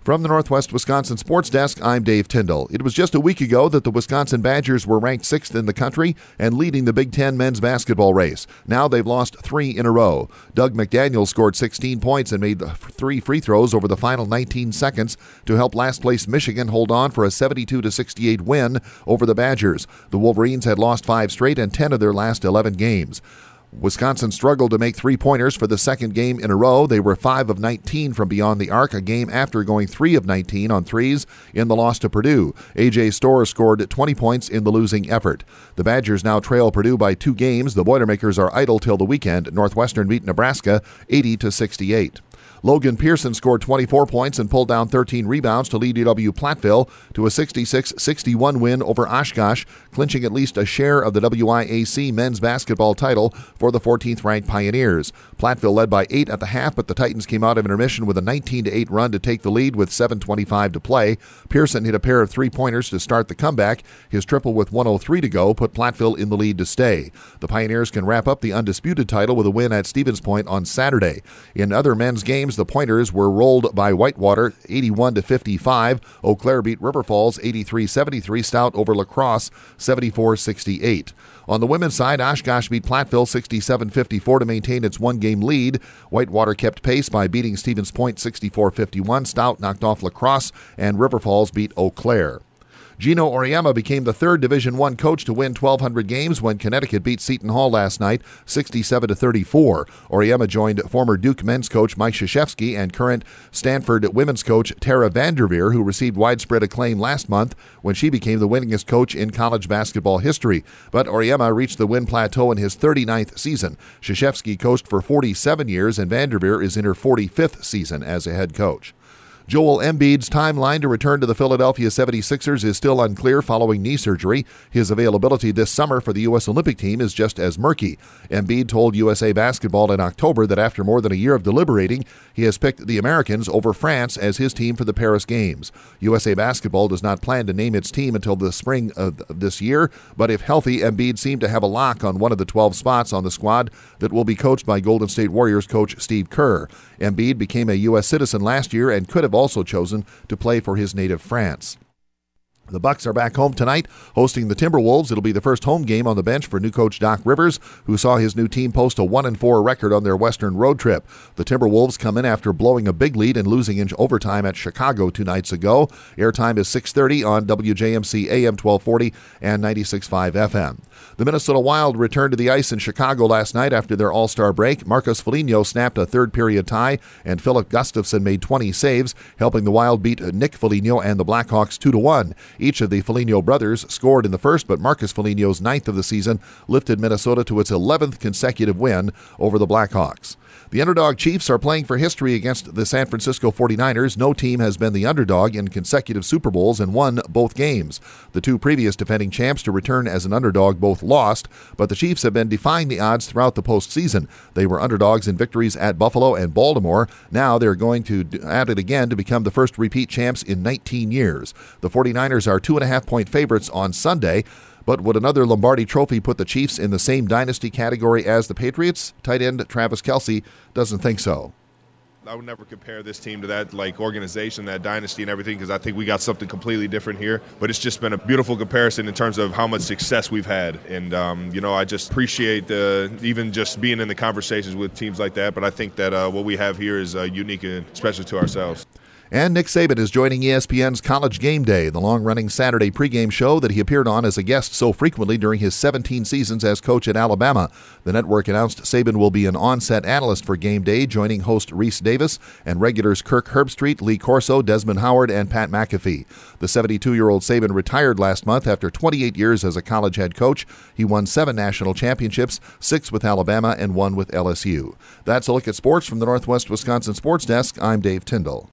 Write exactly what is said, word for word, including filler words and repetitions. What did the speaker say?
From the Northwest Wisconsin Sports Desk, I'm Dave Tyndall. It was just a week ago that the Wisconsin Badgers were ranked sixth in the country and leading the Big Ten men's basketball race. Now they've lost three in a row. Doug McDaniel scored sixteen points and made three free throws over the final nineteen seconds to help last-place Michigan hold on for a seventy-two to sixty-eight win over the Badgers. The Wolverines had lost five straight and ten of their last eleven games. Wisconsin struggled to make three-pointers for the second game in a row. They were five of nineteen from beyond the arc, a game after going three of nineteen on threes in the loss to Purdue. A J Storr scored twenty points in the losing effort. The Badgers now trail Purdue by two games. The Boilermakers are idle till the weekend. Northwestern beat Nebraska eighty to sixty-eight. Logan Pearson scored twenty-four points and pulled down thirteen rebounds to lead U W Platteville to a sixty-six sixty-one win over Oshkosh, clinching at least a share of the W I A C men's basketball title for the fourteenth-ranked Pioneers. Platteville led by eight at the half, but the Titans came out of intermission with a nineteen to eight run to take the lead with seven twenty-five to play. Pearson hit a pair of three-pointers to start the comeback. His triple with one oh three to go put Platteville in the lead to stay. The Pioneers can wrap up the undisputed title with a win at Stevens Point on Saturday. In other men's games, the Pointers were rolled by Whitewater eighty-one to fifty-five. Eau Claire beat River Falls eighty-three seventy-three. Stout over La Crosse seventy-four sixty-eight. On the women's side, Oshkosh beat Platteville sixty-seven fifty-four to maintain its one-game lead. Whitewater kept pace by beating Stevens Point sixty-four fifty-one. Stout knocked off La Crosse, and River Falls beat Eau Claire. Gino Auriemma became the third Division I coach to win twelve hundred games when Connecticut beat Seton Hall last night, sixty-seven to thirty-four. Auriemma joined former Duke men's coach Mike Krzyzewski and current Stanford women's coach Tara Vanderveer, who received widespread acclaim last month when she became the winningest coach in college basketball history. But Auriemma reached the win plateau in his thirty-ninth season. Krzyzewski coached for forty-seven years, and Vanderveer is in her forty-fifth season as a head coach. Joel Embiid's timeline to return to the Philadelphia seventy-sixers is still unclear following knee surgery. His availability this summer for the U S Olympic team is just as murky. Embiid told U S A Basketball in October that after more than a year of deliberating, he has picked the Americans over France as his team for the Paris Games. U S A Basketball does not plan to name its team until the spring of this year, but if healthy, Embiid seemed to have a lock on one of the twelve spots on the squad that will be coached by Golden State Warriors coach Steve Kerr. Embiid became a U S citizen last year and could have also chosen to play for his native France. The Bucks are back home tonight, hosting the Timberwolves. It'll be the first home game on the bench for new coach Doc Rivers, who saw his new team post a one and four record on their Western road trip. The Timberwolves come in after blowing a big lead and losing in overtime at Chicago two nights ago. Airtime is six thirty on W J M C A M twelve forty and ninety-six point five F M. The Minnesota Wild returned to the ice in Chicago last night after their All-Star break. Marcus Foligno snapped a third-period tie, and Philip Gustafson made twenty saves, helping the Wild beat Nick Foligno and the Blackhawks two to one. Each of the Foligno brothers scored in the first, but Marcus Foligno's ninth of the season lifted Minnesota to its eleventh consecutive win over the Blackhawks. The underdog Chiefs are playing for history against the San Francisco forty-niners. No team has been the underdog in consecutive Super Bowls and won both games. The two previous defending champs to return as an underdog both lost, but the Chiefs have been defying the odds throughout the postseason. They were underdogs in victories at Buffalo and Baltimore. Now they're going to add it again to become the first repeat champs in nineteen years. The forty-niners are two and a half point favorites on Sunday. But would another Lombardi Trophy put the Chiefs in the same dynasty category as the Patriots? Tight end Travis Kelce doesn't think so. I would never compare this team to that like organization, that dynasty and everything, because I think we got something completely different here. But it's just been a beautiful comparison in terms of how much success we've had. And, um, you know, I just appreciate the, even just being in the conversations with teams like that. But I think that uh, what we have here is uh, unique and special to ourselves. And Nick Saban is joining E S P N's College Game Day, the long-running Saturday pregame show that he appeared on as a guest so frequently during his seventeen seasons as coach at Alabama. The network announced Saban will be an on-set analyst for Game Day, joining host Reese Davis and regulars Kirk Herbstreit, Lee Corso, Desmond Howard, and Pat McAfee. The seventy-two-year-old Saban retired last month after twenty-eight years as a college head coach. He won seven national championships, six with Alabama and one with L S U. That's a look at sports from the Northwest Wisconsin Sports Desk. I'm Dave Tyndall.